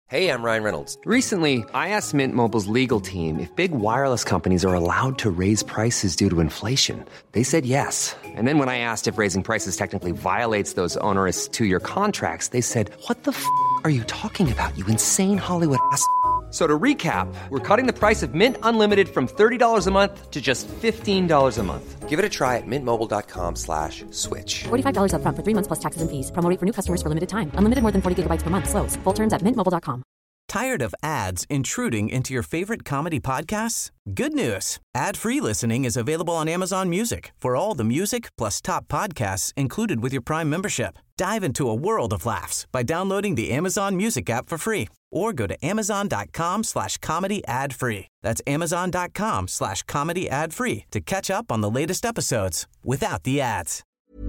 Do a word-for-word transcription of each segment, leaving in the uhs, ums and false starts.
Hey, I'm Ryan Reynolds. Recently, I asked Mint Mobile's legal team if big wireless companies are allowed to raise prices due to inflation. They said yes. And then when I asked if raising prices technically violates those onerous two-year contracts, they said, what the f*** are you talking about, you insane Hollywood ass f- So to recap, we're cutting the price of Mint Unlimited from thirty dollars a month to just fifteen dollars a month. Give it a try at mintmobile.com slash switch. forty-five dollars up front for three months plus taxes and fees. Promo rate for new customers for limited time. Unlimited more than forty gigabytes per month. Slows full terms at mint mobile dot com. Tired of ads intruding into your favorite comedy podcasts? Good news. Ad-free listening is available on Amazon Music for all the music plus top podcasts included with your Prime membership. Dive into a world of laughs by downloading the Amazon Music app for free or go to amazon.com slash comedy ad free. That's amazon.com slash comedy ad free to catch up on the latest episodes without the ads.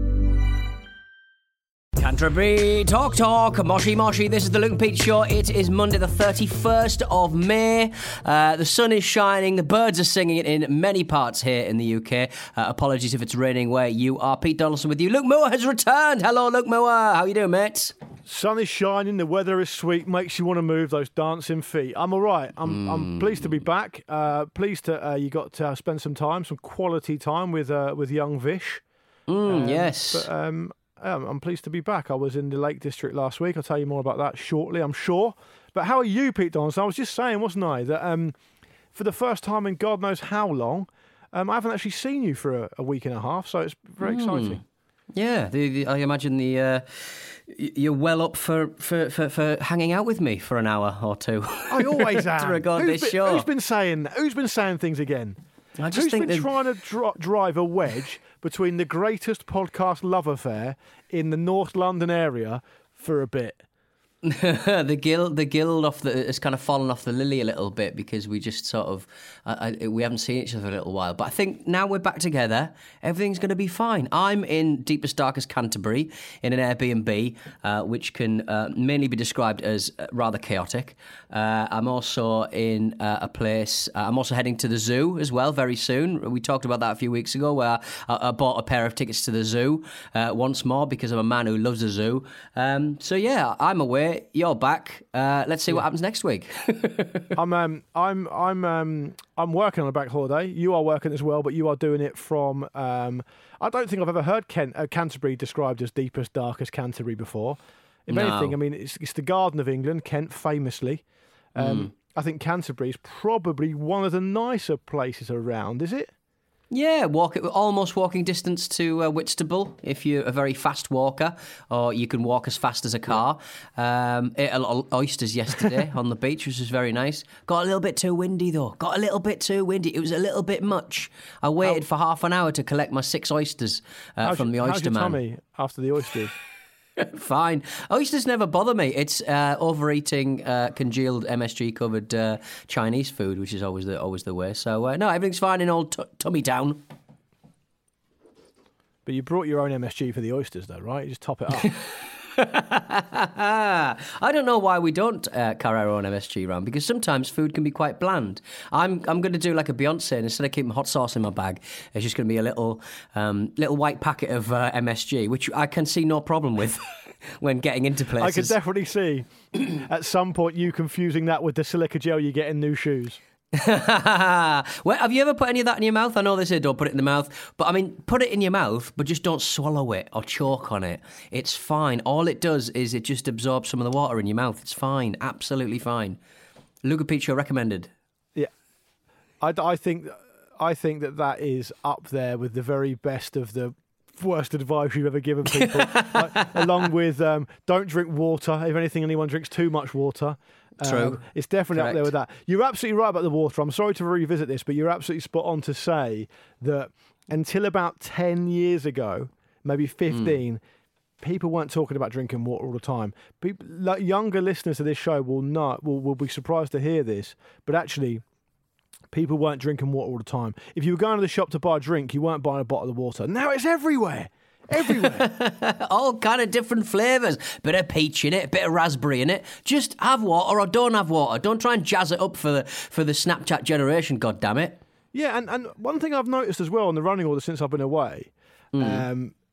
Canterbury Talk Talk, Moshi Moshi. This is the Luke and Pete Show. It is Monday the thirty-first of May. Uh, the sun is shining. The birds are singing it in many parts here in the U K. Uh, apologies if it's raining where you are. Pete Donaldson with you. Luke Moore has returned. Hello, Luke Moore. How you doing, mate? Sun is shining. The weather is sweet. Makes you want to move those dancing feet. I'm all right. I'm, mm. I'm pleased to be back. Uh, pleased to uh, you got to uh, spend some time, some quality time with uh, with young Vish. Mm, um, yes. But, um, Um, I'm pleased to be back. I was in the Lake District last week. I'll tell you more about that shortly, I'm sure. But how are you, Pete Donaldson? I was just saying, wasn't I, that um, for the first time in God knows how long, um, I haven't actually seen you for a, a week and a half, so it's very mm. exciting. Yeah, the, the, I imagine the uh, you're well up for, for, for, for hanging out with me for an hour or two. I always am. to record who's this been, show. Who's been saying? Who's been saying things again? I just Who's think been that... trying to dro- drive a wedge between the greatest podcast love affair in the North London area for a bit? the guild, the guild off the has kind of fallen off the lily a little bit because we just sort of uh, I, we haven't seen each other for a little while. But I think now we're back together, everything's going to be fine. I'm in deepest darkest Canterbury in an Airbnb, uh, which can uh, mainly be described as rather chaotic. Uh, I'm also in uh, a place. Uh, I'm also heading to the zoo as well very soon. We talked about that a few weeks ago, where I, I bought a pair of tickets to the zoo uh, once more because I'm a man who loves the zoo. Um, so yeah, I'm away. You're back. Uh, let's see yeah. what happens next week. I'm, um, I'm, I'm, um, I'm working on a back holiday. You are working as well, but you are doing it from. Um, I don't think I've ever heard Kent, uh, Canterbury described as deepest, darkest Canterbury before. If no. anything, I mean, it's, it's the Garden of England. Kent, famously. Um, mm. I think Canterbury is probably one of the nicer places around. Is it? Yeah, walk almost walking distance to uh, Whitstable if you're a very fast walker, or you can walk as fast as a car. Um, ate a lot of oysters yesterday on the beach, which was very nice. Got a little bit too windy though. Got a little bit too windy. It was a little bit much. I waited How, for half an hour to collect my six oysters uh, from the oyster how's your man. tummy after the oysters? Fine. Oysters never bother me. It's uh, overeating uh, congealed M S G covered uh, Chinese food, which is always the always the way. So uh, no, everything's fine in old t- Tummy Town. But you brought your own M S G for the oysters, though, right? You just top it up. I don't know why we don't uh, carry our own M S G around, because sometimes food can be quite bland. I'm I'm going to do like a Beyonce, and instead of keeping hot sauce in my bag, it's just going to be a little um, little white packet of uh, M S G, which I can see no problem with when getting into places. I could definitely see at some point you confusing that with the silica gel you get in new shoes. Well, have you ever put any of that in your mouth? I know they say don't put it in the mouth, but I mean, put it in your mouth, but just don't swallow it or choke on it. It's fine. All it does is it just absorbs some of the water in your mouth. It's fine. Absolutely fine. Luca Piccio recommended. Yeah. I, I think I think that that is up there with the very best of the worst advice you've ever given people. Like, along with um, don't drink water. If anything, anyone drinks too much water. True. Um, it's definitely Correct. up there with that. You're absolutely right about the water. I'm sorry to revisit this, but you're absolutely spot on to say that until about ten years ago, maybe fifteen, mm. people weren't talking about drinking water all the time. People, like younger listeners to this show will not will, will be surprised to hear this, but actually, people weren't drinking water all the time. If you were going to the shop to buy a drink, you weren't buying a bottle of water. Now it's everywhere. Everywhere. All kind of different flavours. Bit of peach in it, bit of raspberry in it. Just have water or don't have water. Don't try and jazz it up for the for the Snapchat generation, goddammit. Yeah, and, and one thing I've noticed as well on the running order since I've been away, mm. um,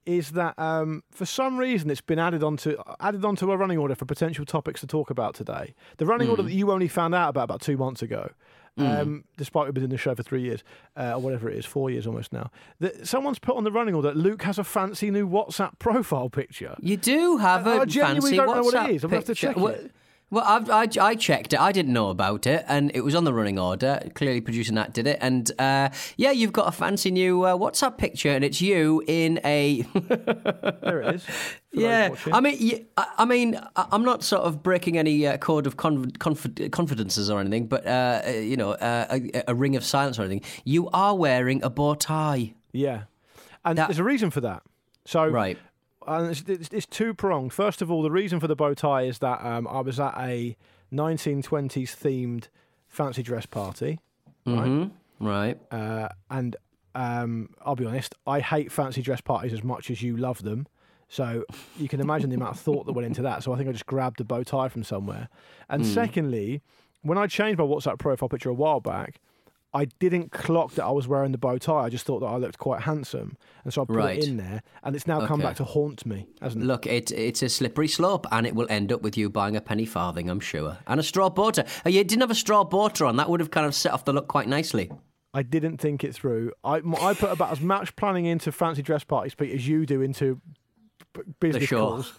is that um, for some reason it's been added onto added onto a running order for potential topics to talk about today. The running mm. order that you only found out about about two months ago, mm. um, despite we've been in the show for three years, uh, or whatever it is, four years almost now, that someone's put on the running order that Luke has a fancy new WhatsApp profile picture. You do have a I genuinely fancy don't WhatsApp know what it is. I'm going to have to picture. check Well, it. Well, I've, I, I checked it. I didn't know about it, and it was on the running order. Clearly, producer Nat did it, and uh, yeah, you've got a fancy new uh, WhatsApp picture, and it's you in a. There it is. Yeah, I mean, yeah, I, I mean, I- I'm not sort of breaking any uh, code of conf- conf- confidences or anything, but uh, uh, you know, uh, a, a ring of silence or anything. You are wearing a bow tie. Yeah, and That- there's a reason for that. So Right. And it's, it's, it's two pronged. First of all, the reason for the bow tie is that um, I was at a nineteen twenties themed fancy dress party, right? Mm-hmm. Right. Uh, and um, I'll be honest, I hate fancy dress parties as much as you love them. So you can imagine the amount of thought that went into that. So I think I just grabbed a bow tie from somewhere. And Mm. secondly, when I changed my WhatsApp profile picture a while back, I didn't clock that I was wearing the bow tie. I just thought that I looked quite handsome. And so I put Right. it in there. And it's now come Okay. back to haunt me, hasn't it? Look, it, it's a slippery slope, and it will end up with you buying a penny farthing, I'm sure. And a straw bow tie. Oh, you didn't have a straw bow tie on. That would have kind of set off the look quite nicely. I didn't think it through. I, I put about as much planning into fancy dress parties, Pete, as you do into b- business The show. calls.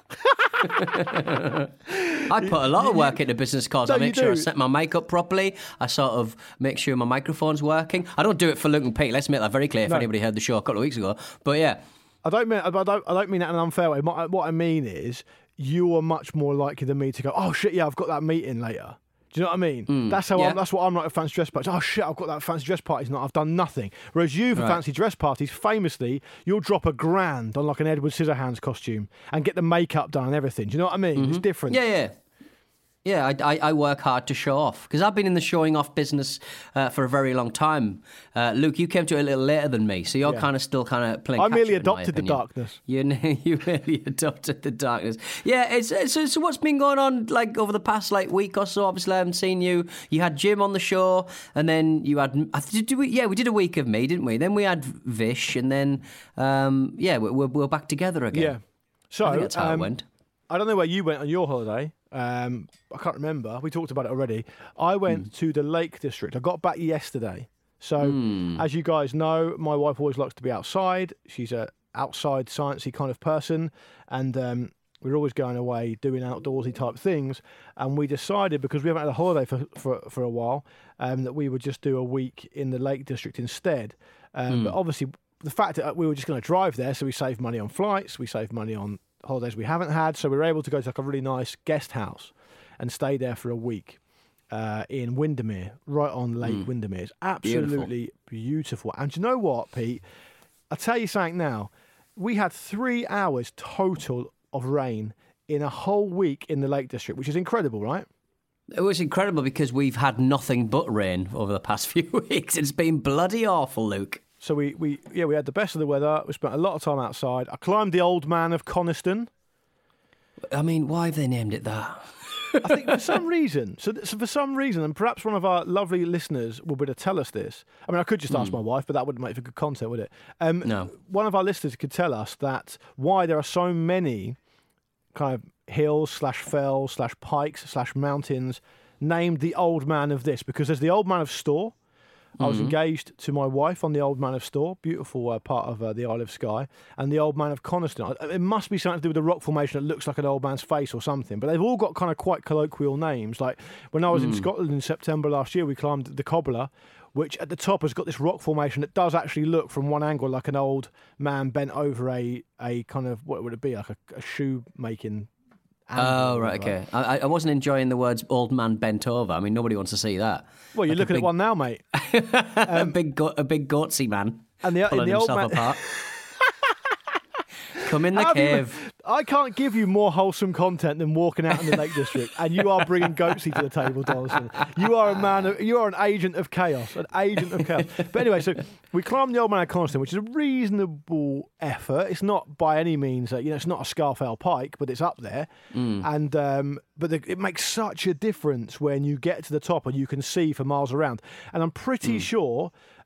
I put a lot of work into business cards. No, I make you sure I do. set my makeup properly. I sort of make sure my microphone's working. I don't do it for Luke and Pete. Let's make that very clear if No. anybody heard the show a couple of weeks ago. But yeah, I don't mean I don't, I don't mean that in an unfair way. My, what I mean is you are much more likely than me to go, oh shit, yeah, I've got that meeting later. Do you know what I mean? that's how yeah. I'm, that's what I'm like at fancy dress parties. Oh shit, I've got that fancy dress party tonight. I've done nothing. Whereas you for Right. fancy dress parties, famously, you'll drop a grand on like an Edward Scissorhands costume and get the makeup done and everything. Do you know what I mean? It's different. yeah, yeah. Yeah, I, I, I work hard to show off because I've been in the showing off business uh, for a very long time. Uh, Luke, you came to it a little later than me, so you're Yeah. kind of still kind of playing. I merely catch-up, in my adopted the opinion. darkness. You you really adopted the darkness. Yeah, it's, it's so, so what's been going on like over the past like week or so? Obviously, I haven't seen you. You had Jim on the show, and then you had I th- did we, yeah, we did a week of me, didn't we? Then we had Vish, and then um, yeah, we're, we're we're back together again. Yeah. So I think that's how um, it went. I don't know where you went on your holiday. Um, I can't remember. We talked about it already. I went to the Lake District. I got back yesterday. So, as you guys know, my wife always likes to be outside. She's a outside, sciencey kind of person, and um, we're always going away doing outdoorsy type things. And we decided, because we haven't had a holiday for for, for a while, um, that we would just do a week in the Lake District instead. Um, But obviously, the fact that we were just going to drive there, so we saved money on flights, we saved money on holidays we haven't had, so we were able to go to like a really nice guest house and stay there for a week uh, in Windermere, right on Lake Windermere. It's absolutely beautiful. And do you know what, Pete? I'll tell you something now. We had three hours total of rain in a whole week in the Lake District, which is incredible, right? It was incredible because we've had nothing but rain over the past few weeks. It's been bloody awful, Luke. So we, we yeah we had the best of the weather. We spent a lot of time outside. I climbed the Old Man of Coniston. I mean, why have they named it that? I think for some reason, so, so for some reason, and perhaps one of our lovely listeners will be able to tell us this. I mean, I could just ask my wife, but that wouldn't make for good content, would it? Um, No. One of our listeners could tell us that why there are so many kind of hills slash fells slash pikes slash mountains named the Old Man of this, because there's the Old Man of Storr. I was engaged to my wife on the Old Man of Storr, beautiful uh, part of uh, the Isle of Skye, and the Old Man of Coniston. I- It must be something to do with the rock formation that looks like an old man's face or something, but they've all got kind of quite colloquial names. Like when I was in Scotland in September last year, we climbed the Cobbler, which at the top has got this rock formation that does actually look from one angle like an old man bent over a, a kind of, what would it be, like a, a shoe making. Oh, right, okay. I, I wasn't enjoying the words old man bent over. I mean, nobody wants to see that. Well, you're Like a looking big- at one now, mate. a big go- a big goatsy man And the, in pulling the old himself man. apart. Come in the How have you- cave. I can't give you more wholesome content than walking out in the Lake District, and you are bringing Goatsy to the table, Donaldson. You are a man. Of, you are an agent of chaos. An agent of chaos. But anyway, so we climbed the Old Man of Coniston, which is a reasonable effort. It's not by any means, uh, you know, it's not a Scarfell Pike, but it's up there. And um, but the, it makes such a difference when you get to the top and you can see for miles around. And I'm pretty sure.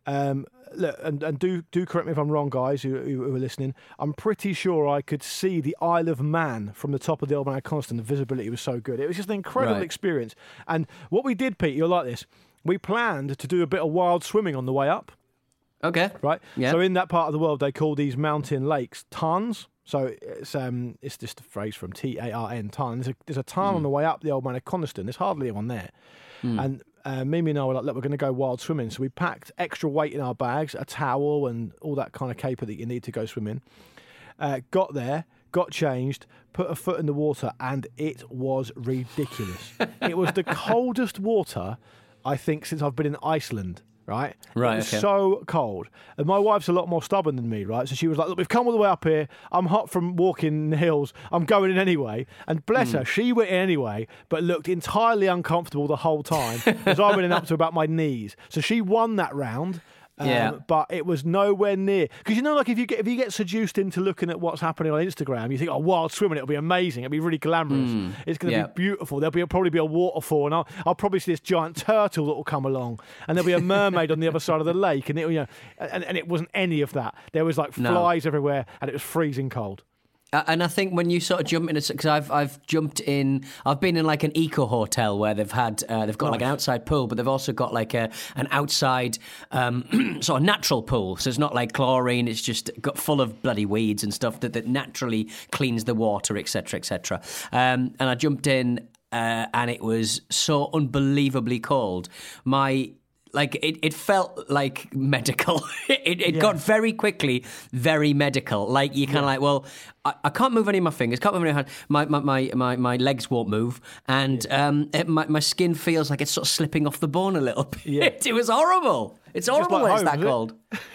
Um, look, and, and do do correct me if I'm wrong, guys who, who, who are listening. I'm pretty sure I could see the Isle of Man from the top of the Old Man Coniston. The visibility was so good. It was just an incredible Right. experience. And what we did, Pete, you'll like this. We planned to do a bit of wild swimming on the way up. Okay. Right. Yeah. So in that part of the world, they call these mountain lakes tarns. So it's um it's just a phrase from T A R N, tarn. There's a, there's a tarn mm. on the way up the Old Man of Coniston. There's hardly one there. Mm. And uh, Mimi and I were like, look, we're going to go wild swimming. So we packed extra weight in our bags, a towel and all that kind of caper that you need to go swimming. Uh, got there, got changed, put a foot in the water, and it was ridiculous. It was the coldest water, I think, since I've been in Iceland. Right, right. It was okay. so cold, and my wife's a lot more stubborn than me, right? So she was like, "Look, we've come all the way up here. I'm hot from walking in the hills. I'm going in anyway." And bless mm. her, she went in anyway, but looked entirely uncomfortable the whole time as I went in up to about my knees. So she won that round. Um, yeah, but it was nowhere near, because you know, like if you get if you get seduced into looking at what's happening on Instagram, you think, oh, wild swimming, it'll be amazing, it'll be really glamorous, mm. it's going to yeah. be beautiful. There'll be probably be a waterfall, and I'll, I'll probably see this giant turtle that will come along, and there'll be a mermaid on the other side of the lake, and it, you know, and, and it wasn't any of that. There was like flies no. everywhere, and it was freezing cold. Uh, and I think when you sort of jump in, because I've I've jumped in, I've been in like an eco hotel where they've had uh, they've got nice. like an outside pool, but they've also got like a an outside um, sort of natural pool. So it's not like chlorine; it's just got full of bloody weeds and stuff that, that naturally cleans the water, et cetera, et cetera. Um, and I jumped in, uh, and it was so unbelievably cold. My Like, it, it felt like medical. it it yeah. got very quickly very medical. Like, you're kind of yeah. like, well, I, I can't move any of my fingers, can't move any of my hands. My, my, my, my, my legs won't move. And yeah. um, it, my, my skin feels like it's sort of slipping off the bone a little bit. Yeah. It, it was horrible. It's horrible like when home, it's that cold.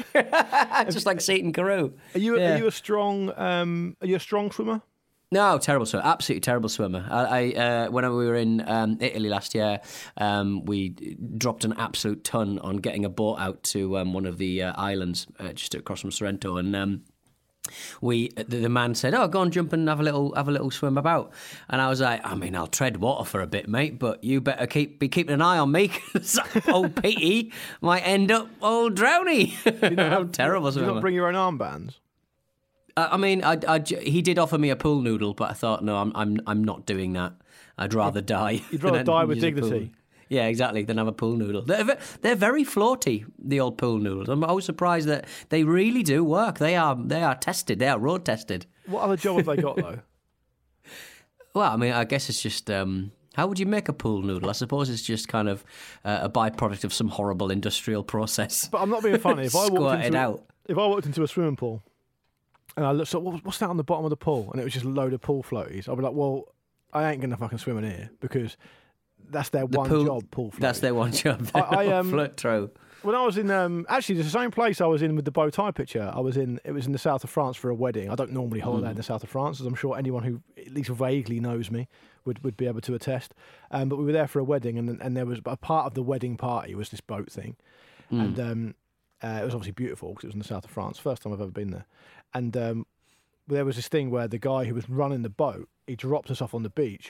It? Just like Seton Carew. Are you, yeah. are you a strong, um, are you a strong swimmer? No, terrible swimmer. Absolutely terrible swimmer. I, I uh, when we were in um, Italy last year, um, we dropped an absolute ton on getting a boat out to um, one of the uh, islands uh, just across from Sorrento, and um, we the, the man said, "Oh, go and jump and have a little have a little swim about." And I was like, "I mean, I'll tread water for a bit, mate, but you better keep be keeping an eye on me, because old Petey might end up old drowny." You know, I'm terrible swimmer. Do you not bring your own armbands? I mean, I, I, he did offer me a pool noodle, but I thought, no, I'm, I'm, I'm not doing that. I'd rather die. You'd rather die with dignity. Yeah, exactly. Than have a pool noodle. They're, they're very floaty, the old pool noodles. I'm always surprised that they really do work. They are, they are tested. They are road tested. What other job have they got though? Well, I mean, I guess it's just. Um, how would you make a pool noodle? I suppose it's just kind of uh, a byproduct of some horrible industrial process. But I'm not being funny. If I walked into, out. if I walked into a swimming pool. And I looked, so what's that on the bottom of the pool? And it was just a load of pool floaties. I'll be like, well, I ain't going to fucking swim in here, because that's their the one pool, job, pool floaties. That's their one job. I, I um, float through. When I was in, um, actually, it's the same place I was in with the bow tie picture. I was in, it was in the south of France for a wedding. I don't normally holiday mm. in the south of France, as I'm sure anyone who at least vaguely knows me would, would be able to attest. Um, but we were there for a wedding, and and there was a part of the wedding party was this boat thing. Mm. And um, uh, it was obviously beautiful because it was in the south of France. First time I've ever been there. And um, there was this thing where the guy who was running the boat, he dropped us off on the beach,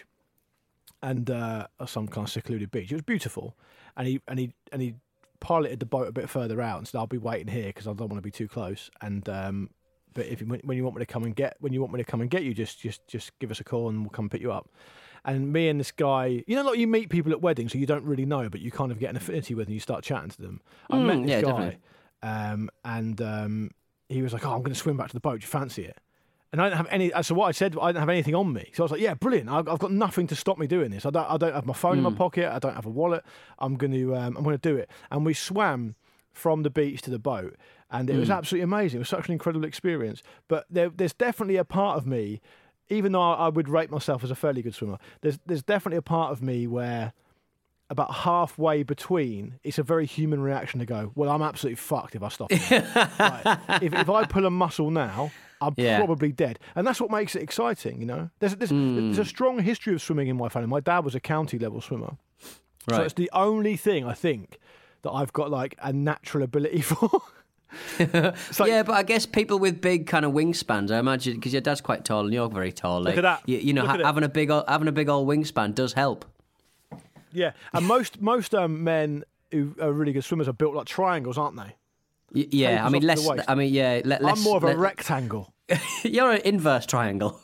and uh, some kind of secluded beach. It was beautiful, and he and he and he piloted the boat a bit further out and said, "I'll be waiting here because I don't want to be too close." And um, but if you, when you want me to come and get when you want me to come and get you, just just just give us a call and we'll come pick you up. And me and this guy, you know, like you meet people at weddings who you don't really know, but you kind of get an affinity with, and you start chatting to them. I mm, met this yeah, guy, um, and um, he was like, "Oh, I'm going to swim back to the boat. Do you fancy it?" And I didn't have any. So what I said, I didn't have anything on me. So I was like, "Yeah, brilliant. I've, I've got nothing to stop me doing this. I don't. I don't have my phone mm. in my pocket. I don't have a wallet. I'm going to. Um, I'm going to do it." And we swam from the beach to the boat, and it mm. was absolutely amazing. It was such an incredible experience. But there, there's definitely a part of me, even though I would rate myself as a fairly good swimmer, there's there's definitely a part of me where, about halfway between, it's a very human reaction to go, well, I'm absolutely fucked if I stop. Right. if, if I pull a muscle now, I'm yeah. probably dead. And that's what makes it exciting, you know? There's, there's, mm. there's a strong history of swimming in my family. My dad was a county level swimmer. Right. So it's the only thing, I think, that I've got like a natural ability for. Like, yeah, but I guess people with big kind of wingspans, I imagine, because your dad's quite tall and you're very tall. Like, look at that. You, you know, ha- having a big old, having a big old wingspan does help. Yeah, and most most um, men who are really good swimmers are built like triangles, aren't they? Y- yeah, tapers I mean, off to less. the waist. I mean, yeah, le- less. I'm more of a le- rectangle. You're an inverse triangle,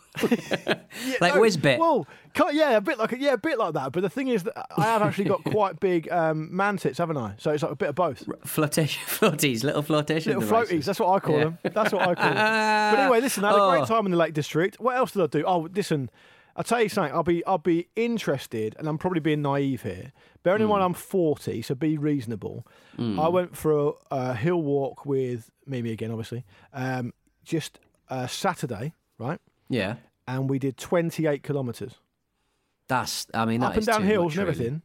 like No, Whizbit. Well, ki- yeah, a bit like yeah, a bit like that. But the thing is that I have actually got quite big um, man tits, haven't I? So it's like a bit of both. Flotation, floaties, little flotation Little devices. floaties, that's what I call Yeah. them. That's what I call them. But anyway, listen, I had a Oh. great time in the Lake District. What else did I do? Oh, listen, I'll tell you something. I'll be, I'll be interested, and I'm probably being naive here. Bearing in mind I'm forty, so be reasonable. I went for a, a hill walk with Mimi again, obviously. Um, just uh, Saturday, right? Yeah, And we did twenty-eight kilometres. that's. I mean, that Up and is down too hills much, and really. everything.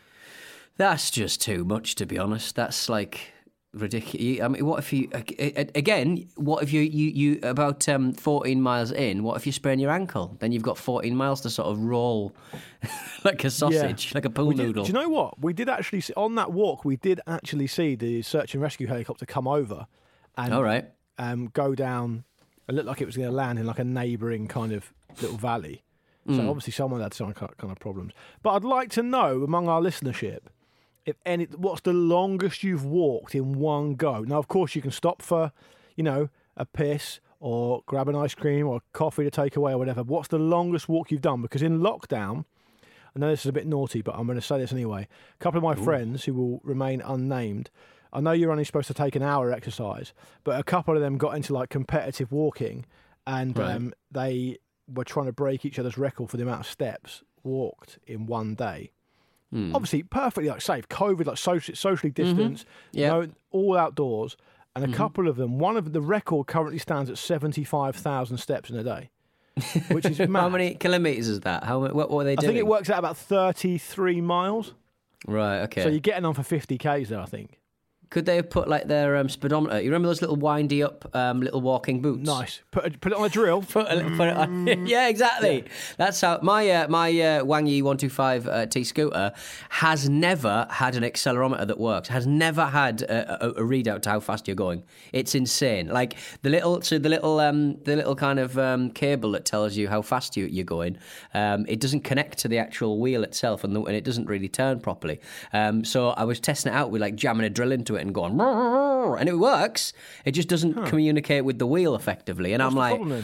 That's just too much, to be honest. That's like ridiculous. I mean, what if you again? What if you you, you about um, fourteen miles in? What if you sprain your ankle? Then you've got fourteen miles to sort of roll like a sausage, like a pool We did- noodle. Do you know what? We did actually, see, on that walk, we did actually see the search and rescue helicopter come over and All right. um, go down. It looked like it was going to land in like a neighbouring kind of little valley. So Mm. obviously someone had some kind of problems. But I'd like to know among our listenership, if any, what's the longest you've walked in one go? Now, of course, you can stop for, you know, a piss or grab an ice cream or coffee to take away or whatever. What's the longest walk you've done? Because in lockdown, I know this is a bit naughty, but I'm going to say this anyway. A couple of my friends who will remain unnamed, I know you're only supposed to take an hour exercise, but a couple of them got into like competitive walking and Right. um, they were trying to break each other's record for the amount of steps walked in one day. Hmm. Obviously, perfectly like safe. COVID, like social, socially distanced, Yeah. no, all outdoors. And a couple of them, one of the record currently stands at seventy-five thousand steps in a day, which is mad. How many kilometres is that? How what, what were they I doing? think it works out about thirty-three miles. Right. Okay. So you're getting on for fifty kays there, I think. Could they have put like their um, speedometer? You remember those little windy up um, little walking boots? Nice. Put it, put it on a drill. Put, a, put it on. Yeah, exactly. That's how my uh, my uh, Wang Yi one two five uh, T scooter has never had an accelerometer that works. Has never had a, a, a readout to how fast you're going. It's insane. Like the little so the little um, the little kind of um, cable that tells you how fast you, you're going. Um, it doesn't connect to the actual wheel itself, and, the, and it doesn't really turn properly. Um, so I was testing it out with like jamming a drill into it and going, and it works. It just doesn't communicate with the wheel effectively. And What's I'm the like, problem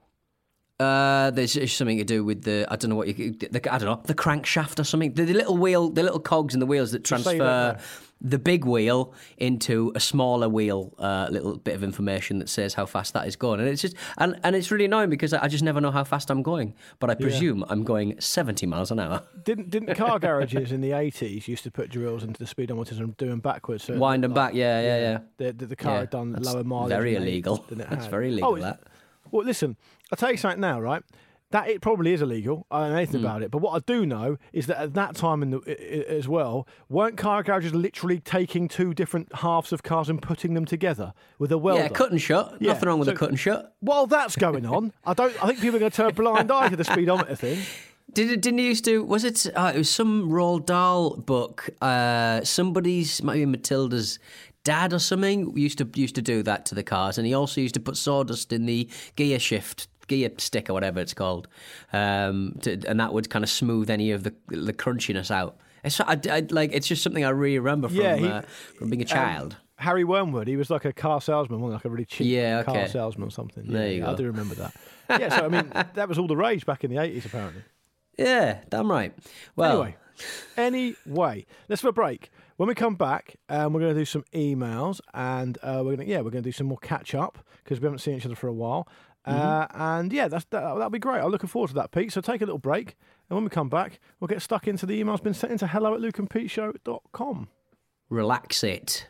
uh, there's it's something to do with the I don't know what you the, I don't know the crankshaft or something. The, the little wheel, the little cogs in the wheels that Just say you don't transfer know. the big wheel into a smaller wheel. A uh, little bit of information that says how fast that is going, and it's just and, and it's really annoying because I just never know how fast I'm going. But I presume I'm going seventy miles an hour. Didn't didn't car garages in the eighties used to put drills into the speedometers and do them backwards? So Wind them back, yeah, yeah, yeah. The, the, the car Yeah, had done that's lower mileage. very than they- illegal. than it That's had. very illegal, Oh, that. Well, listen, I'll tell you something now, right? That it probably is illegal. I don't know Hmm. anything about it. But what I do know is that at that time in the, i- i- as well, weren't car garages literally taking two different halves of cars and putting them together with a welder? Yeah, cut and shut. Yeah, Nothing wrong with so- a cut and shut. While that's going on, I don't. I think people are going to turn a blind eye to the speedometer thing. Did it? Didn't he used to? Was it? Uh, it was some Roald Dahl book. Uh, somebody's, maybe Matilda's dad or something, used to used to do that to the cars, and he also used to put sawdust in the gear shift, gear stick or whatever it's called, um, to, and that would kind of smooth any of the the crunchiness out. It's I, I, like it's just something I really remember from Yeah, he- uh, from being a child. Um, Harry Wormwood, he was like a car salesman, wasn't he? Like a really cheap Yeah, car okay. salesman or something. There Yeah, you I go. do remember that. Yeah, so I mean, that was all the rage back in the eighties, apparently. Yeah, damn right. Well, Anyway, anyway, let's have a break. When we come back, um, we're going to do some emails, and uh, we're going to yeah, we're going to do some more catch up because we haven't seen each other for a while. Uh, and yeah, that's that, that'll be great. I'm looking forward to that, Pete. So take a little break, and when we come back, we'll get stuck into the emails been sent into hello at luke and pete show dot com. relax it.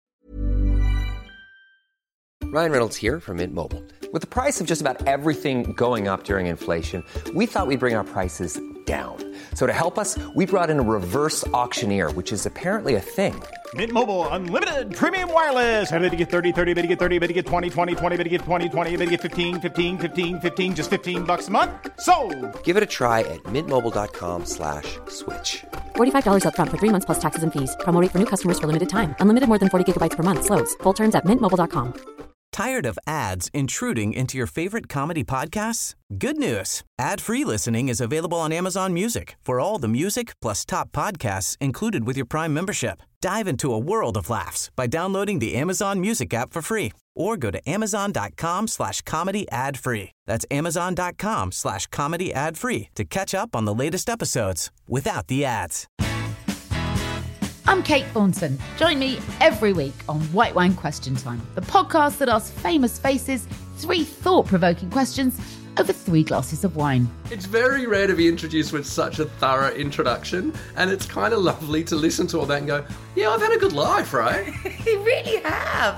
Ryan Reynolds here from Mint Mobile. With the price of just about everything going up during inflation, we thought we'd bring our prices down. So to help us, we brought in a reverse auctioneer, which is apparently a thing. Mint Mobile Unlimited Premium Wireless. How to get thirty, thirty, how to get thirty, how to get twenty, twenty, twenty, how to get twenty, twenty, how to get fifteen, fifteen, fifteen, fifteen, just fifteen bucks a month? Sold! Give it a try at mintmobile.com slash switch. forty-five dollars up front for three months plus taxes and fees. Promo rate for new customers for limited time. Unlimited more than forty gigabytes per month. Slows full terms at mint mobile dot com. Tired of ads intruding into your favorite comedy podcasts? Good news. Ad-free listening is available on Amazon Music for all the music plus top podcasts included with your Prime membership. Dive into a world of laughs by downloading the Amazon Music app for free or go to amazon.com slash comedy ad free. That's amazon.com slash comedy ad free to catch up on the latest episodes without the ads. I'm Kate Thornton. Join me every week on White Wine Question Time, the podcast that asks famous faces three thought-provoking questions over three glasses of wine. It's very rare to be introduced with such a thorough introduction, and it's kind of lovely to listen to all that and go, yeah, I've had a good life, right? You really have.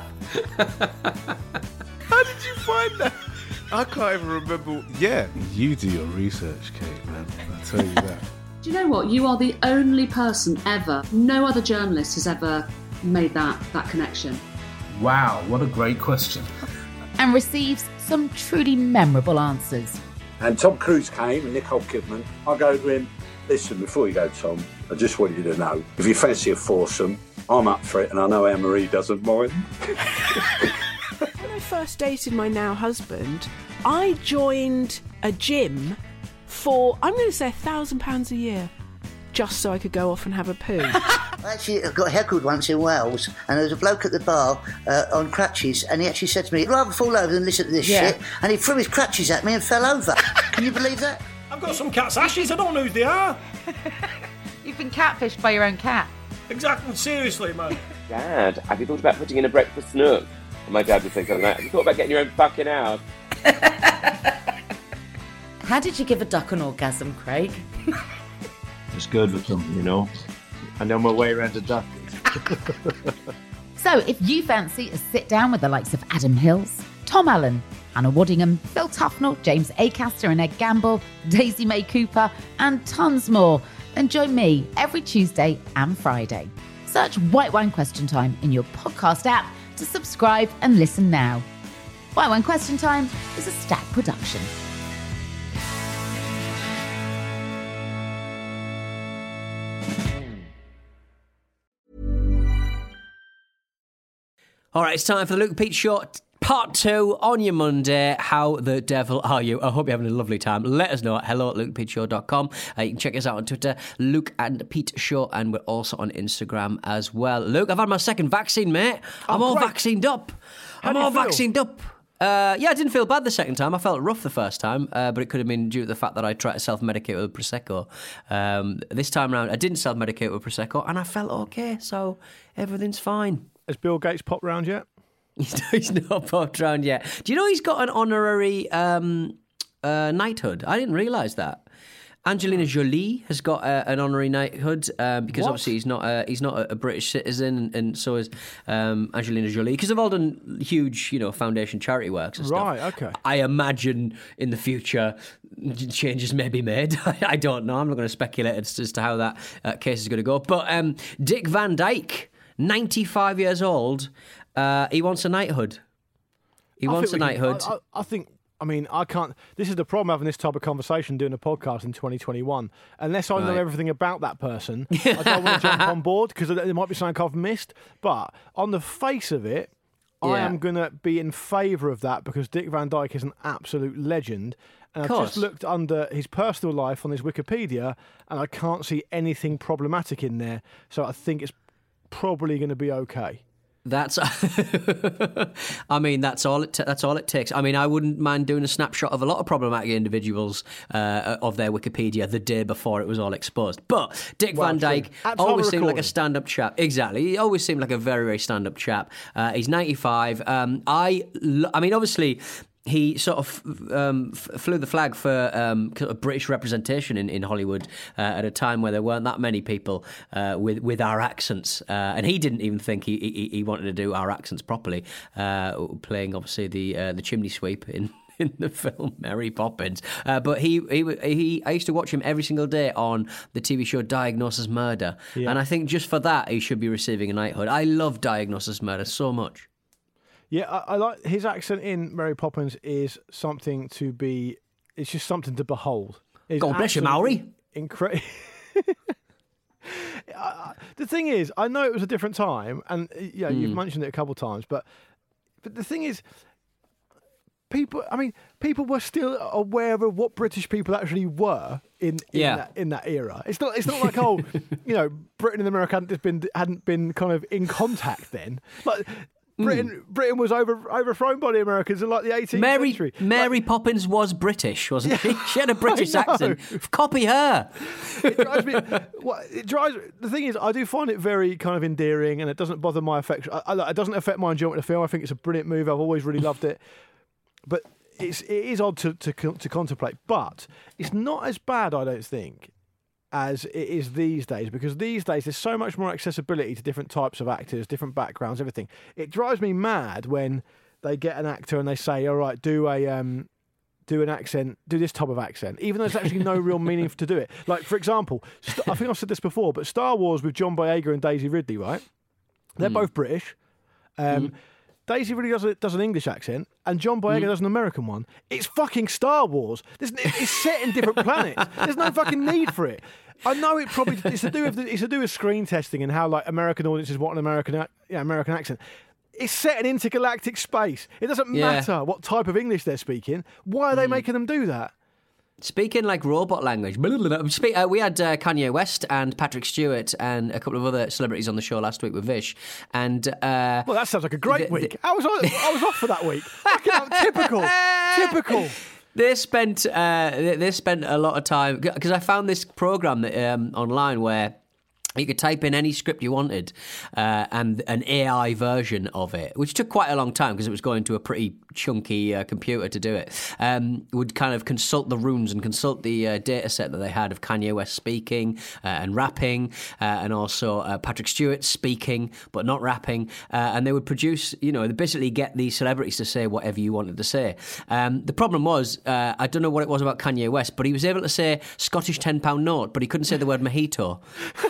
How did you find that? I can't even remember. Yeah, you do your research, Kate, man. I'll tell you that. Do you know what? You are the only person ever, no other journalist has ever made that, that connection. Wow, what a great question. And receives some truly memorable answers. And Tom Cruise came and Nicole Kidman. I go to him, listen, before you go, Tom, I just want you to know, if you fancy a foursome, I'm up for it and I know Anne-Marie doesn't mind. When I first dated my now husband, I joined a gym for, I'm going to say, a thousand pounds a year, just so I could go off and have a poo. Actually, I got heckled once in Wales, and there was a bloke at the bar uh, on crutches, and he actually said to me, I'd rather fall over than listen to this Yeah. shit, and he threw his crutches at me and fell over. Can you believe that? I've got some cat's ashes, I don't know who they are. You've been catfished by your own cat. Exactly, seriously, man. Dad, have you thought about putting in a breakfast nook? And my dad would say something like, have you thought about getting your own fucking house? How did you give a duck an orgasm, Craig? It's good with them, you know. I know my way around a duck. So if you fancy a sit down with the likes of Adam Hills, Tom Allen, Hannah Waddingham, Phil Tufnell, James Acaster and Ed Gamble, Daisy May Cooper, and tons more, then join me every Tuesday and Friday. Search White Wine Question Time in your podcast app to subscribe and listen now. White Wine Question Time is a Stack production. All right, it's time for the Luke and Pete Show part two on your Monday. How the devil are you? I hope you're having a lovely time. Let us know at hello at luke and pete show dot com. Uh, you can check us out on Twitter, Luke and Pete Show, and we're also on Instagram as well. Luke, I've had my second vaccine, mate. I'm Oh, all great. vaccinated up. How I'm do you all feel? vaccinated up. Uh, yeah, I didn't feel bad the second time. I felt rough the first time, uh, but it could have been due to the fact that I tried to self-medicate with Prosecco. Um, this time round, I didn't self-medicate with Prosecco, and I felt okay, so everything's fine. Has Bill Gates popped round yet? He's not popped round yet. Do you know he's got an honorary um, uh, knighthood? I didn't realise that. Angelina Jolie has got uh, an honorary knighthood um, because What? obviously he's not a, he's not a, a British citizen, and, and so is um, Angelina Jolie, because they've all done huge, you know, foundation charity works and stuff. Right, okay. I imagine in the future changes may be made. I don't know. I'm not going to speculate as, as to how that uh, case is going to go. But um, Dick Van Dyke, ninety-five years old, uh, he wants a knighthood. He I wants a think we can- knighthood. I, I, I think. I mean, I can't. This is the problem having this type of conversation doing a podcast in twenty twenty-one. Unless I know Right. everything about that person, I don't want to jump on board because there might be something I've missed. But on the face of it, I Yeah. am going to be in favour of that because Dick Van Dyke is an absolute legend. And I've Course. just looked under his personal life on his Wikipedia, and I can't see anything problematic in there. So I think it's probably going to be okay. That's, I mean, that's all it. T- that's all it takes. I mean, I wouldn't mind doing a snapshot of a lot of problematic individuals uh, of their Wikipedia the day before it was all exposed. But Dick Well, Van true. Dyke At time always of seemed like a recording. stand-up chap. Exactly, he always seemed like a very, very stand-up chap. Uh, he's ninety-five. Um, I, lo- I mean, obviously. He sort of um, f- flew the flag for um, kind of British representation in, in Hollywood uh, at a time where there weren't that many people uh, with with our accents, uh, and he didn't even think he, he he wanted to do our accents properly. Uh, playing obviously the uh, the chimney sweep in. In the film Mary Poppins, uh, but he, he he I used to watch him every single day on the T V show Diagnosis Murder, Yeah. and I think just for that he should be receiving a knighthood. I love Diagnosis Murder so much. Yeah, I, I like his accent in Mary Poppins is something to be. It's just something to behold. It's God bless you, absolutely Maori. Incredible. The thing is, I know it was a different time, and uh, yeah, you've Mm. mentioned it a couple of times, but but the thing is, people, I mean, people were still aware of what British people actually were in in, Yeah. that, in that era. It's not it's not like oh, you know, Britain and America hadn't been hadn't been kind of in contact then. Like Britain Britain was over overthrown by the Americans in like the eighteenth Mary century. Mary Poppins was British, wasn't she? She had a British I know. accent. Copy her. It drives me. What, it drives. The thing is, I do find it very kind of endearing, and it doesn't bother my affection. I, I, it doesn't affect my enjoyment of the film. I think it's a brilliant movie. I've always really loved it, but it's it is odd to to, to contemplate. But it's not as bad, I don't think, as it is these days, because these days there's so much more accessibility to different types of actors, different backgrounds, everything. It drives me mad when they get an actor and they say, "All right, do a." Um, do an accent, do this type of accent, even though there's actually no real meaning to do it. Like, for example, st- I think I've said this before, but Star Wars with John Boyega and Daisy Ridley, right? They're Mm. both British. Um, Mm. Daisy Ridley does, a, does an English accent, and John Boyega Mm. does an American one. It's fucking Star Wars. There's, it's set in different planets. There's no fucking need for it. I know it probably it's to do with the, it's to do with screen testing and how like American audiences want an American ac- yeah, American accent. It's set in intergalactic space. It doesn't Yeah. matter what type of English they're speaking. Why are they making them do that? Speaking like robot language. Speak, uh, we had uh, Kanye West and Patrick Stewart and a couple of other celebrities on the show last week with Vish. And uh, Well, that sounds like a great the- week. I was on, I was off for that week. Fucking hell, typical, typical. They spent uh, they, they spent a lot of time because I found this program that um, online where you could type in any script you wanted uh, and an A I version of it, which took quite a long time because it was going to a pretty chunky uh, computer to do it, um, would kind of consult the runes and consult the uh, data set that they had of Kanye West speaking uh, and rapping uh, and also uh, Patrick Stewart speaking but not rapping. Uh, and they would produce, you know, they basically get these celebrities to say whatever you wanted to say. Um, the problem was, uh, I don't know what it was about Kanye West, but he was able to say Scottish ten pound note, but he couldn't say the word mojito.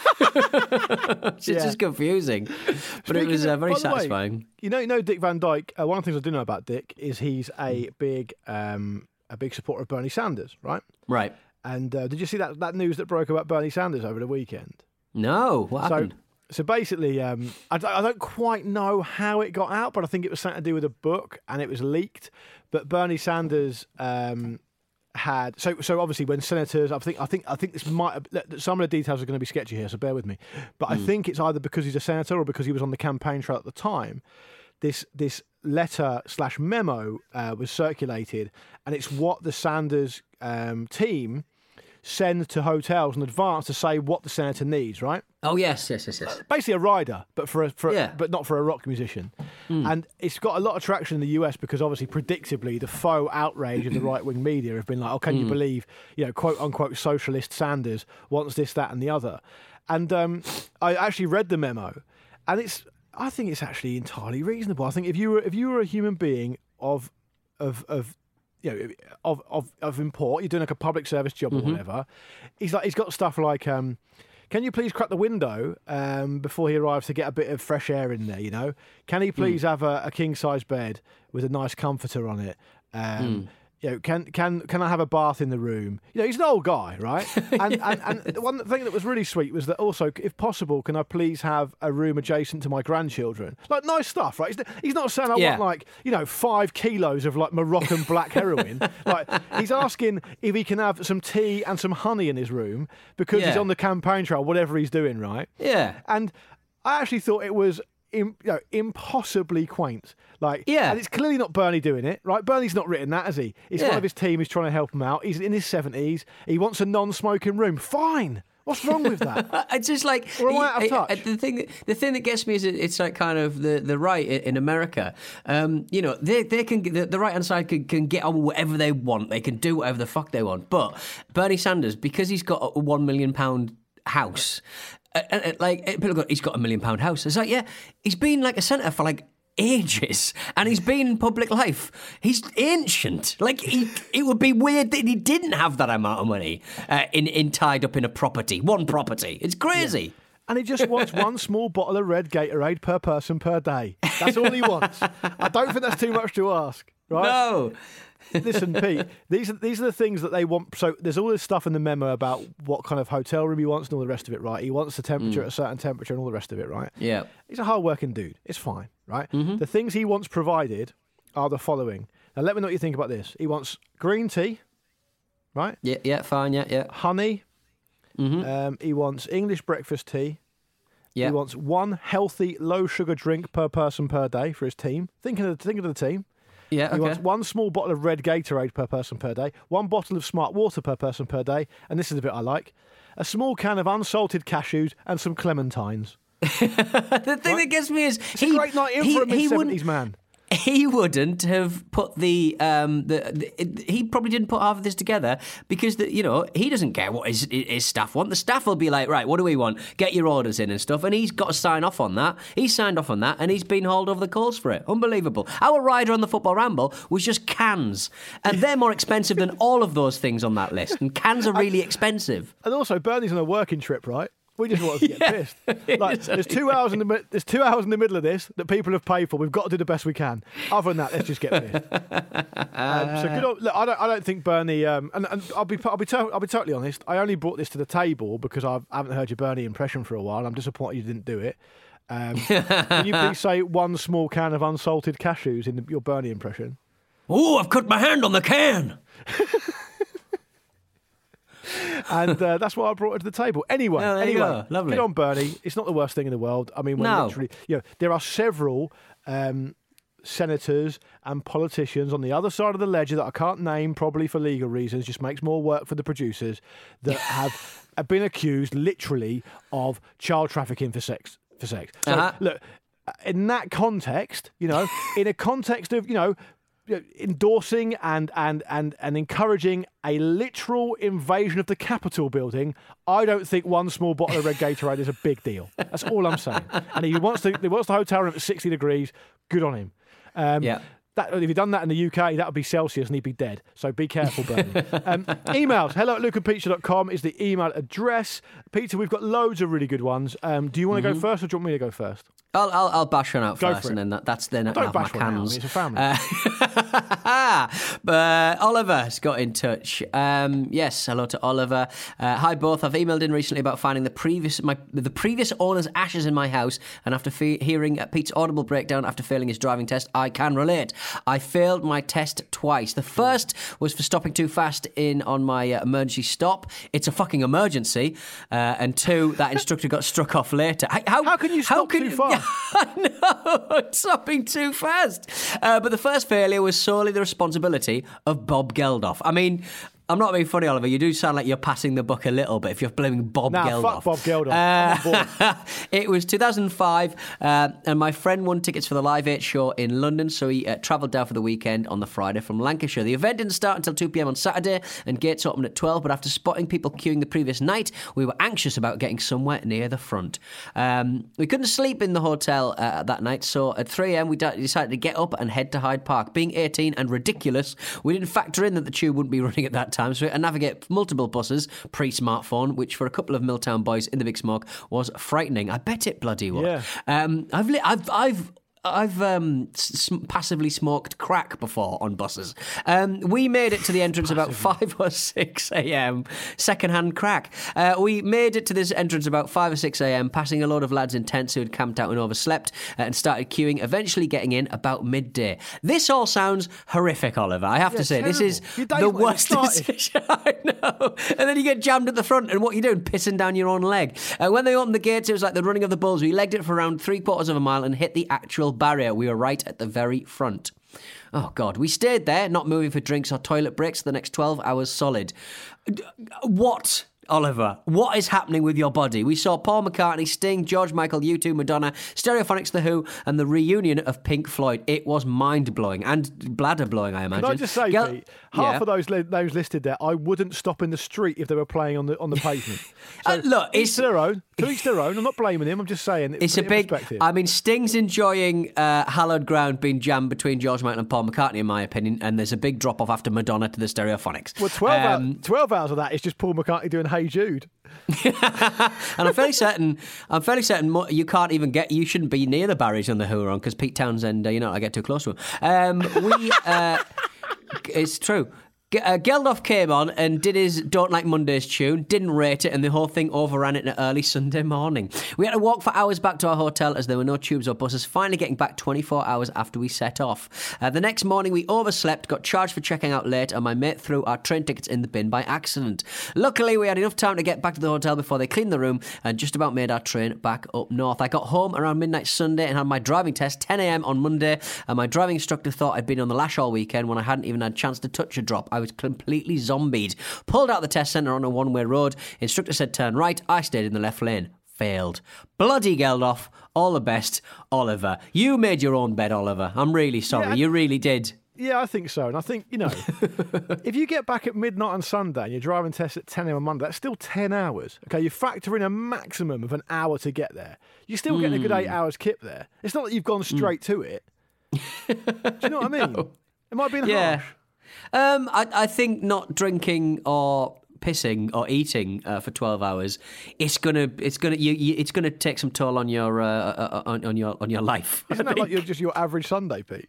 It's Yeah. just confusing, but it Speaking was of- uh, very by the way, satisfying. you know, you know Dick Van Dyke. Uh, one of the things I do know about Dick is he's a Hmm. big, um, a big supporter of Bernie Sanders, right? Right. And uh, did you see that that news that broke about Bernie Sanders over the weekend? No, what so, happened? So basically, um, I, don't- I don't quite know how it got out, but I think it was something to do with a book, and it was leaked. But Bernie Sanders um, had so so obviously when senators, I think I think I think this might have, some of the details are going to be sketchy here, so bear with me. But I Mm. think it's either because he's a senator or because he was on the campaign trail at the time. This this letter slash memo uh, was circulated, and it's what the Sanders um, team send to hotels in advance to say what the senator needs, right? Oh yes, yes, yes, yes. Basically a rider, but for a, for a- Yeah. but not for a rock musician. Mm. And it's got a lot of traction in the U S because obviously, predictably, the faux outrage of the right wing media have been like, "Oh, can you Mm. believe, you know, quote unquote socialist Sanders wants this, that, and the other?" And um, I actually read the memo, and it's I think it's actually entirely reasonable. I think if you were if you were a human being of of of you know of of of import, you're doing like a public service job Mhm. or whatever. He's like he's got stuff like. Um, Can you please crack the window um, before he arrives to get a bit of fresh air in there, you know? Can he please have a, a king-size bed with a nice comforter on it? Um, Mm. You know, can can can I have a bath in the room? You know, he's an old guy, right? And, and and the one thing that was really sweet was that also, if possible, can I please have a room adjacent to my grandchildren? Like nice stuff, right? He's, he's not saying I Yeah. want like you know five kilos of like Moroccan black heroin. Like he's asking if he can have some tea and some honey in his room because he's Yeah. on the campaign trail, whatever he's doing, right? Yeah. And I actually thought it was im- you know, impossibly quaint. Like, Yeah. and it's clearly not Bernie doing it, right? Bernie's not written that, has he? It's one Yeah. of his team who's trying to help him out. He's in his seventies. He wants a non-smoking room. Fine. What's wrong with that? It's just like Or am I out of I- touch? I- the thing. That, the thing that gets me is it, it's like kind of the, the right i- in America. Um, you know, they they can the, the right hand side can, can get on with whatever they want. They can do whatever the fuck they want. But Bernie Sanders, because he's got a one million pound house, uh, uh, like uh, people go, he's got a million pound house. It's like, yeah, he's been like a senator for like ages, and he's been in public life. He's ancient. Like he, it would be weird that he didn't have that amount of money uh, in in tied up in a property, one property. It's crazy. And he just wants one small bottle of red Gatorade per person per day. That's all he wants. I don't think that's too much to ask, right? No. Listen, Pete, these are these are the things that they want. So there's all this stuff in the memo about what kind of hotel room he wants and all the rest of it, right? He wants the temperature Mm. at a certain temperature and all the rest of it, right? Yeah. He's a hard-working dude. It's fine, right? Mhm. The things he wants provided are the following. Now, let me know what you think about this. He wants green tea, right? Yeah, yeah, fine, yeah, yeah. Honey. Mm-hmm. Um, he wants English breakfast tea. Yeah. He wants one healthy, low-sugar drink per person per day for his team. Thinking of, thinking of the team. Yeah, He okay. wants one small bottle of red Gatorade per person per day, one bottle of Smart Water per person per day, and this is the bit I like, a small can of unsalted cashews and some clementines. The thing that gets me is It's he, a great night in he, for a he wouldn't- mid-seventies man. He wouldn't have put the um the, the he probably didn't put half of this together because the, you know he doesn't care what his his staff want. The staff will be like, right, what do we want? Get your orders in and stuff, and he's got to sign off on that. He's signed off on that, and he's been hauled over the coals for it. Unbelievable. Our rider on the Football Ramble was just cans, and they're more expensive than all of those things on that list. And cans are really expensive. And also, Bernie's on a working trip, right? We just want to get pissed. Like, there's two hours in the mi- there's two hours in the middle of this that people have paid for. We've got to do the best we can. Other than that, let's just get pissed. um, so good. On, look, I don't. I don't think Bernie. Um, and, and I'll be. I'll be. To, I'll be totally honest. I only brought this to the table because I've, I haven't heard your Bernie impression for a while. I'm disappointed you didn't do it. Um, can you please say one small can of unsalted cashews in the, your Bernie impression? Oh, I've cut my hand on the can. And uh, that's what I brought to the table. Anyway, Oh, there you anyway, go. Lovely. Good on Bernie. It's not the worst thing in the world. I mean, we're No. literally, you know, there are several um, senators and politicians on the other side of the ledger that I can't name, probably for legal reasons, just makes more work for the producers, that have, have been accused literally of child trafficking for sex. For sex. So, Uh-huh. look, in that context, you know, in a context of, you know, endorsing and, and, and, and encouraging a literal invasion of the Capitol building, I don't think one small bottle of red Gatorade is a big deal. That's all I'm saying. And if he wants to, he wants the hotel room at sixty degrees, good on him. Um, Yeah. That, if he'd done that in the U K, that would be Celsius and he'd be dead. So be careful, Bernie. um, emails. Hello at luke and peter dot com is the email address. Peter, we've got loads of really good ones. Um, do you want to Mhm. go first or do you want me to go first? I'll, I'll I'll bash one out Go first, for and it. then that, that's then Don't out my bash one out. cans. It's a family. Uh, but Oliver's got in touch. Um, yes, hello to Oliver. Uh, hi both. I've emailed in recently about finding the previous my the previous owner's ashes in my house, and after fe- hearing Pete's audible breakdown after failing his driving test, I can relate. I failed my test twice. The first was for stopping too fast in on my uh, emergency stop. It's a fucking emergency. Uh, and two, that instructor got struck off later. How, How can you stop how can too you- fast? No, stopping too fast. Uh, but the first failure was solely the responsibility of Bob Geldof. I mean, I'm not being funny, Oliver. You do sound like you're passing the buck a little bit if you're blaming Bob Nah, Geldof. fuck Bob Geldof. I'm on board. It was two thousand five, uh, and my friend won tickets for the Live eight show in London, so he uh, travelled down for the weekend on the Friday from Lancashire. The event didn't start until two p.m. on Saturday, and gates opened at twelve, but after spotting people queuing the previous night, we were anxious about getting somewhere near the front. Um, we couldn't sleep in the hotel uh, that night, so at three a.m. we d- decided to get up and head to Hyde Park. Being eighteen and ridiculous, we didn't factor in that the tube wouldn't be running at that time, so we had to navigate multiple buses pre-smartphone, which for a couple of Milltown boys in the big smoke was frightening. I bet it bloody was. Yeah. Um, I've li- I've I've. I've um, s- passively smoked crack before on buses. Um, we made it to the entrance about five or six a.m. Second-hand crack. Uh, we made it to this entrance about five or six a.m., passing a load of lads in tents who had camped out and overslept, uh, and started queuing, eventually getting in about midday. This all sounds horrific, Oliver. I have Yeah, to say, this terrible. is Your day's the not even worst started. decision. I know. And then you get jammed at the front, and what are you doing? Pissing down your own leg. Uh, when they opened the gates, it was like the running of the bulls. We legged it for around three quarters of a mile and hit the actual barrier. We were right at the very front. Oh, God. We stayed there, not moving for drinks or toilet breaks for the next twelve hours solid. What, Oliver? What is happening with your body? We saw Paul McCartney, Sting, George Michael, U two, Madonna, Stereophonics, The Who, and the reunion of Pink Floyd. It was mind-blowing and bladder-blowing, I imagine. Can I just say, Gel- Pete, half Yeah. of those li- names listed there, I wouldn't stop in the street if they were playing on the on the pavement. So, Uh, look, each it's- to their own. To each their own. I'm not blaming him. I'm just saying It's put a it in big. perspective. I mean, Sting's enjoying uh, hallowed ground being jammed between George Michael and Paul McCartney, in my opinion, and there's a big drop off after Madonna to the Stereophonics. Well, twelve, Um, hours, twelve hours of that is just Paul McCartney doing Hey Jude. and I'm fairly certain, I'm fairly certain mo- you can't even get, you shouldn't be near the barriers on the Who are on because Pete Townsend, uh, you know, I get too close to him. Um, we, uh, it's true. G- uh, Geldof came on and did his Don't Like Mondays tune, didn't rate it, and the whole thing overran it in early Sunday morning. We had to walk for hours back to our hotel as there were no tubes or buses, finally getting back twenty-four hours after we set off. Uh, the next morning we overslept, got charged for checking out late, and my mate threw our train tickets in the bin by accident. Luckily, we had enough time to get back to the hotel before they cleaned the room and just about made our train back up north. I got home around midnight Sunday and had my driving test ten a.m. on Monday, and my driving instructor thought I'd been on the lash all weekend when I hadn't even had a chance to touch a drop. I was completely zombied. Pulled out the test centre on a one-way road. Instructor said turn right. I stayed in the left lane. Failed. Bloody Geldof. All the best, Oliver. You made your own bed, Oliver. I'm really sorry. Yeah, you really did. Yeah, I think so. And I think, you know, if you get back at midnight on Sunday and you're driving test at ten a.m. on Monday, that's still ten hours. Okay, you factor in a maximum of an hour to get there. You're still getting a good eight hours kip there. It's not that you've gone straight mm. to it. Do you know what I mean? No. It might be yeah. harsh. Um, I, I think not drinking or pissing or eating uh, for twelve hours, it's gonna, it's gonna, you, you, it's gonna take some toll on your, uh, uh, on, on your, on your life. Isn't that like you're just your average Sunday, Pete?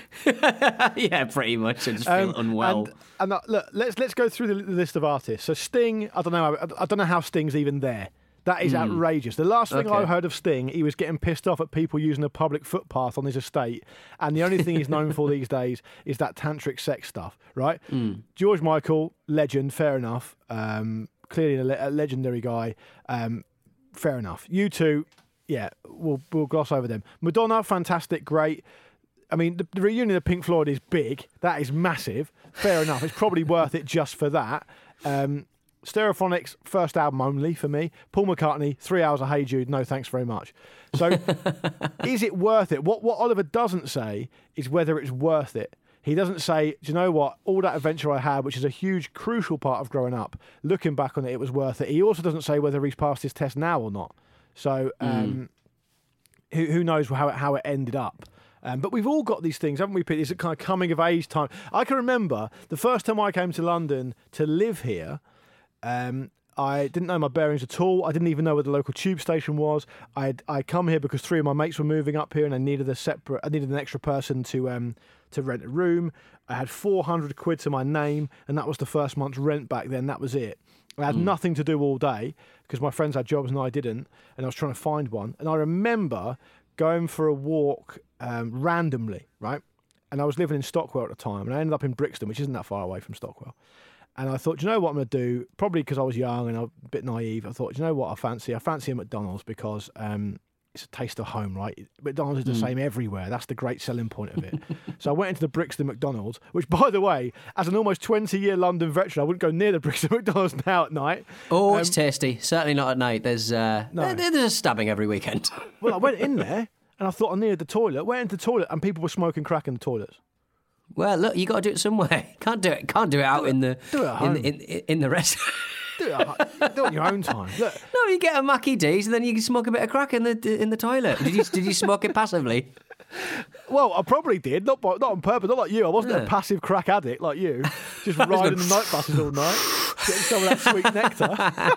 Yeah, pretty much. I just feel um, unwell. And, and uh, look, let's let's go through the list of artists. So Sting, I don't know, I, I don't know how Sting's even there. That is mm. outrageous. The last thing okay. I heard of Sting, he was getting pissed off at people using a public footpath on his estate, and the only thing he's known for these days is that tantric sex stuff, right? Mm. George Michael, legend, fair enough. Um, clearly a, le- a legendary guy, um, fair enough. U two, yeah, we'll we'll gloss over them. Madonna, fantastic, great. I mean, the, the reunion of Pink Floyd is big. That is massive. Fair enough. It's probably worth it just for that. Um, Stereophonics, first album only for me. Paul McCartney, three hours of Hey Jude, no thanks very much. So, is it worth it? What what Oliver doesn't say is whether it's worth it. He doesn't say, do you know what, all that adventure I had, which is a huge, crucial part of growing up, looking back on it, it was worth it. He also doesn't say whether he's passed his test now or not. So, um, mm. who, who knows how it, how it ended up. Um, but we've all got these things, haven't we, Pete? It's a kind of coming of age time. I can remember the first time I came to London to live here, Um, I didn't know my bearings at all. I didn't even know where the local tube station was. I'd I come here because three of my mates were moving up here, and I needed a separate. I needed an extra person to um to rent a room. I had four hundred quid to my name, and that was the first month's rent back then. That was it. I had mm. nothing to do all day because my friends had jobs and I didn't, and I was trying to find one. And I remember going for a walk um, randomly, right? And I was living in Stockwell at the time, and I ended up in Brixton, which isn't that far away from Stockwell. And I thought, do you know what I'm going to do? Probably because I was young and I was a bit naive. I thought, do you know what I fancy? I fancy a McDonald's because um, it's a taste of home, right? McDonald's is the mm. same everywhere. That's the great selling point of it. So I went into the Brixton McDonald's, which, by the way, as an almost twenty-year London veteran, I wouldn't go near the Brixton McDonald's now at night. Oh, um, it's tasty. Certainly not at night. There's uh, no. there's a stabbing every weekend. Well, I went in there and I thought I needed the toilet. Went into the toilet and people were smoking crack in the toilets. Well, look, you got to do it somewhere. Can't do it. Can't do it out do it, in the do it at home. in, in, in, in the rest. do it. At, do it on your own time. Look. No, you get a Mackie D's and then you can smoke a bit of crack in the in the toilet. Did you did you smoke it passively? Well, I probably did, not by, not on purpose. Not like you. I wasn't yeah. a passive crack addict like you, just riding the night buses all night, getting some of that sweet nectar.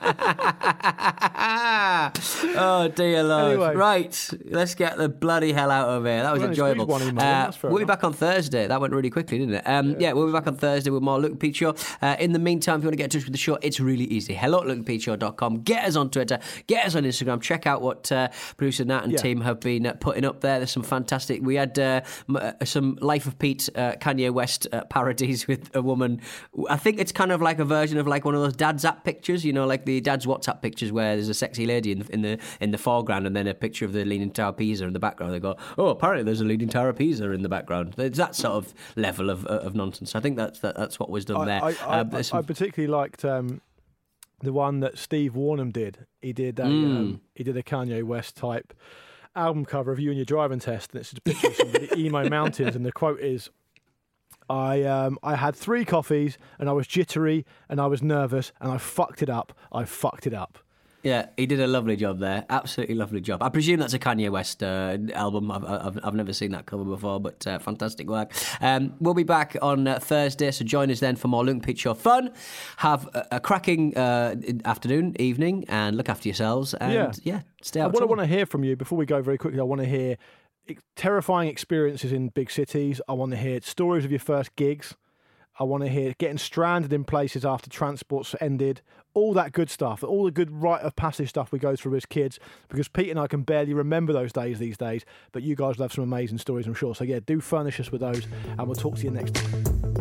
Oh dear Lord! Anyway. Right, let's get the bloody hell out of here. That was well, enjoyable. One email, uh, we'll enough. be back on Thursday. That went really quickly, didn't it? Um, yeah. yeah, we'll be back on Thursday with more Luke and Pete Show. Uh, in the meantime, if you want to get in touch with the show, it's really easy. Hello at luke and pete show dot com. Get us on Twitter. Get us on Instagram. Check out what uh, producer Nat and yeah. team have been uh, putting up there. There's some fantastic. We had uh, m- some Life of Pete uh, Kanye West uh, parodies with a woman. I think it's kind of like a version of like one of those dad's app pictures, you know, like the dad's WhatsApp pictures where there's a sexy lady in the in the, in the foreground and then a picture of the Leaning Tower of Pisa in the background. They go, oh, apparently there's a Leaning Tower of Pisa in the background. There's that sort of level of of nonsense. I think that's that, that's what was done I, there. I, I, uh, I, some... I particularly liked um, the one that Steve Warnham did. He did a Mm. um, he did a Kanye West type album cover of you and your driving test, and it's just a picture of some emo mountains, and the quote is, I um I had three coffees and I was jittery and I was nervous and I fucked it up. I fucked it up. Yeah, he did a lovely job there. Absolutely lovely job. I presume that's a Kanye West uh, album. I've, I've I've never seen that cover before, but uh, fantastic work. Um, we'll be back on uh, Thursday, so join us then for more Luke and Pete Show fun. Have a, a cracking uh, afternoon, evening, and look after yourselves. And yeah, yeah stay out. What I want to hear from you before we go very quickly, I want to hear terrifying experiences in big cities. I want to hear stories of your first gigs. I want to hear getting stranded in places after transport's ended, all that good stuff, all the good rite of passage stuff we go through as kids, because Pete and I can barely remember those days these days, but you guys will have some amazing stories, I'm sure. So yeah, do furnish us with those, and we'll talk to you next time.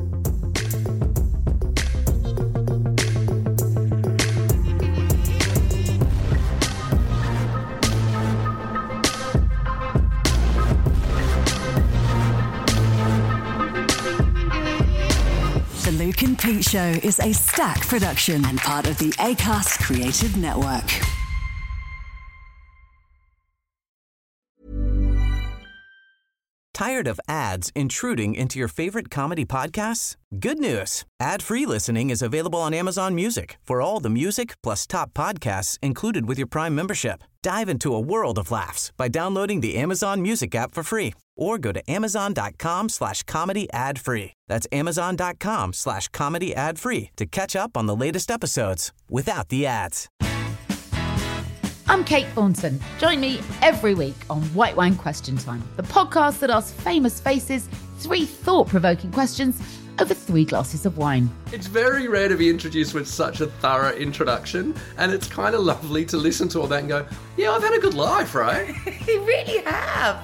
The Luke and Pete Show is a Stack production and part of the Acast Creative Network. Tired of ads intruding into your favorite comedy podcasts? Good news. Ad-free listening is available on Amazon Music for all the music plus top podcasts included with your Prime membership. Dive into a world of laughs by downloading the Amazon Music app for free or go to amazon.com slash comedy ad free. That's amazon.com slash comedy ad free to catch up on the latest episodes without the ads. I'm Kate Thornton. Join me every week on White Wine Question Time, the podcast that asks famous faces three thought-provoking questions over three glasses of wine. It's very rare to be introduced with such a thorough introduction, and it's kind of lovely to listen to all that and go, yeah, I've had a good life, right? You really have.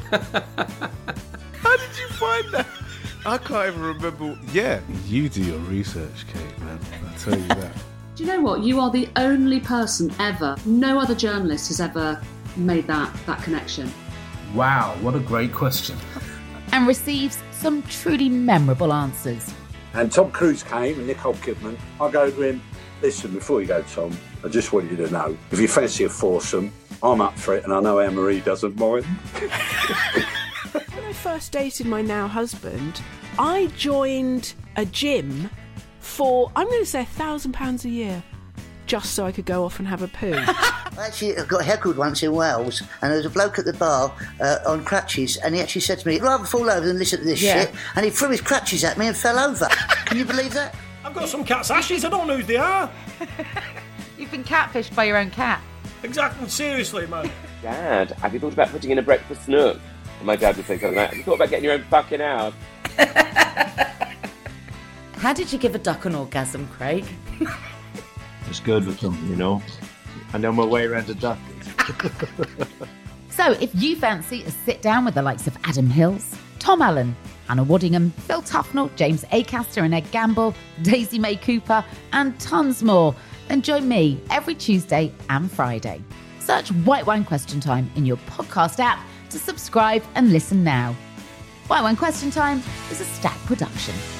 How did you find that? I can't even remember. Yeah, you do your research, Kate, man. I tell you that. Do you know what? You are the only person ever, no other journalist has ever made that, that connection. Wow, what a great question. And receives some truly memorable answers. And Tom Cruise came and Nicole Kidman. I go to him, listen, before you go, Tom, I just want you to know, if you fancy a foursome, I'm up for it, and I know Anne-Marie doesn't mind. When I first dated my now husband, I joined a gym for, I'm going to say, a thousand pounds a year, just so I could go off and have a poo. I actually got heckled once in Wales, and there was a bloke at the bar uh, on crutches, and he actually said to me, I'd rather fall over than listen to this Yeah. shit, and he threw his crutches at me and fell over. Can you believe that? I've got some cat's ashes, I don't know who they are. You've been catfished by your own cat. Exactly, seriously, man. Dad, have you thought about putting in a breakfast nook? And my dad would say something like that. Have you thought about getting your own fucking house? How did you give a duck an orgasm, Craig? It's good with them, you know. I know my way around a duck. So if you fancy a sit down with the likes of Adam Hills, Tom Allen, Anna Waddingham, Phil Tufnell, James Acaster and Ed Gamble, Daisy May Cooper, and tons more, then join me every Tuesday and Friday. Search White Wine Question Time in your podcast app to subscribe and listen now. White Wine Question Time is a Stack production.